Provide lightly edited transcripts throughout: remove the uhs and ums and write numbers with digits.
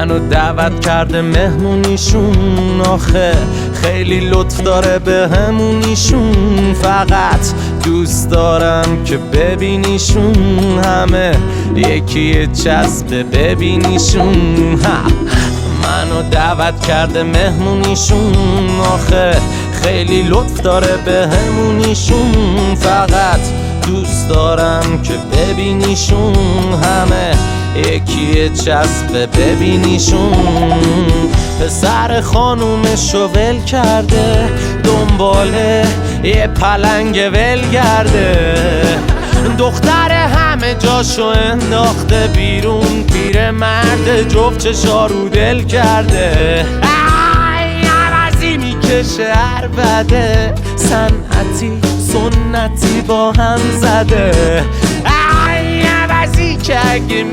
منو دعوت کرده مهمونیشون، آخه خیلی لطف داره به همونیشون. فقط دوست دارم که ببینیشون، همه یکی چسب ببینیشون. منو دعوت کرده مهمونیشون، آخه خیلی لطف داره به همونیشون. فقط دوست دارم که ببینیشون، همه یکی چسب ببینیشون. پسر خانومشو ول کرده، دنباله یه پلنگ ولگرده. دختر همه جاشو انداخته بیرون، پیر مرد جفت چشا رو دل کرده. عوضی میکشه عربده، صنعتی سنتی با هم زده. عوضی که اگه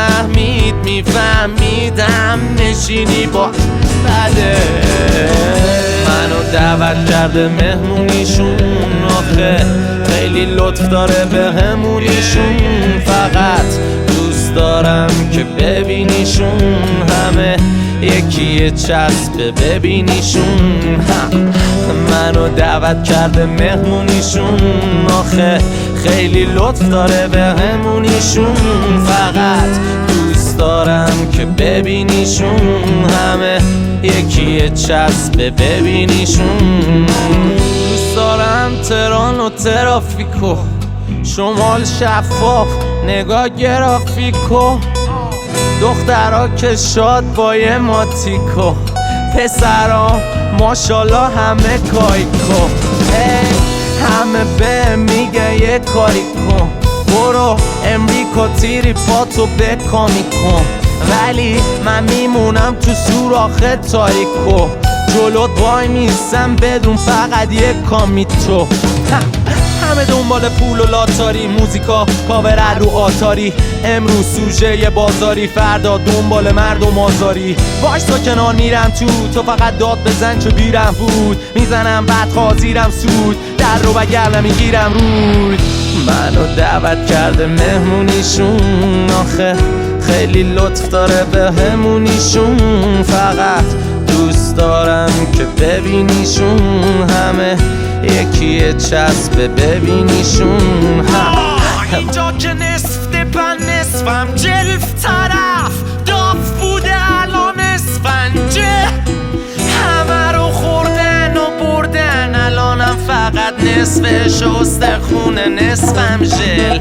میفهمیدم نشینی با بده. منو دعوت کرده مهمونیشون، آخه خیلی لطف داره به همونیشون. فقط دوست دارم که ببینیشون، همه یکی چسب ببینیشون. منو دعوت کرده مهمونیشون، آخه خیلی لطف داره به همونیشون. فقط دوست دارم که ببینیشون، همه یکی چسب ببینیشون. دوست دارم تهران و ترافیکو، شمال شفاف نگاه گرافیکو. دخترها که شاد با یه ماتیکو، پسرها ماشالله همه کایکو. همه به میگه یه کاری کن، برو امریکا تیری پاتو بکامی کن. ولی من میمونم تو سوراخ تاریکو، جلوت وای میستم بدون فقط یه کامی تو. همه دنبال پول و لاتاری، موزیکا کاور رو آتاری. امروز سوژه یه بازاری، فردا دنبال مردم آزاری. باش تا کنار میرم تو فقط داد بزن چه بیرم بود. میزنم بعد خازیرم سود، در رو بگر نمیگیرم رود. منو دعوت کرده مهمونیشون، آخه خیلی لطف داره به همونیشون. فقط دوست دارم که ببینیشون، همه یکی چسب ببینیشون. اینجا که نصف دپن نصفم جلف طرف داف بوده الان اسفنجه. همه رو خوردن و بردن، الانم فقط نصفش استخونه نصفم ژل.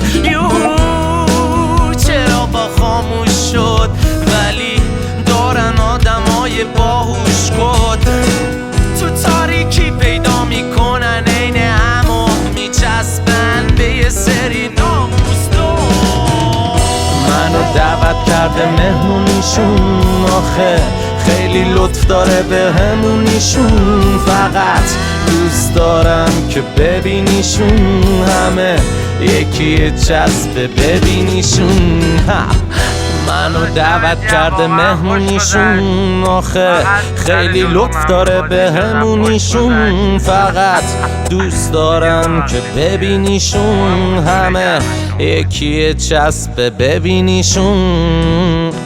چرا با خاموش شد ولی دارن آدمای باهوش کد. تو تاریکی پیدا میکنن عین همو میچسبن به یه سری ناموزدو. منو دعوت کرده مهمونیشون، آخه خیلی لطف داره به همونیشون. فقط دوست دارم که ببینیشون، همه یکی چسب ببینیشون. منو دعوت کرده مهمونیشون، آخه خیلی لطف داره به همونیشون. فقط دوست دارم که ببینیشون، همه یکی چسب ببینیشون.